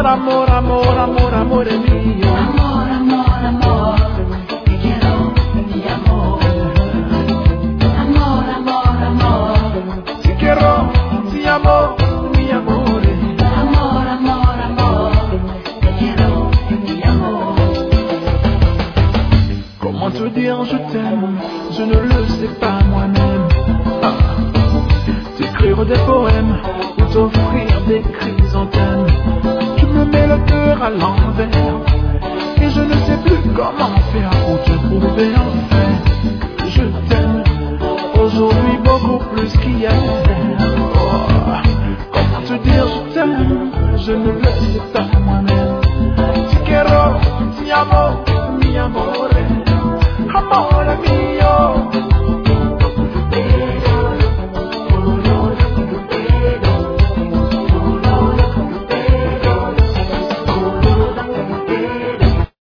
amor, amor, amor, amore mio. Amor, amor, amor, te quiero, mi amor. Amor, amor, amor, Ti quiero, ti amo, mi amore. amor, amor, amor, te quiero, mi amor. Comment te dire je t'aime, je ne le sais pas moi-même. T'écrire des poèmes ou t'offrir des chrysanthèmes. Tu me mets le cœur à l'envers et je ne sais plus comment faire pour te prouver enfin que je t'aime aujourd'hui beaucoup plus qu'hier.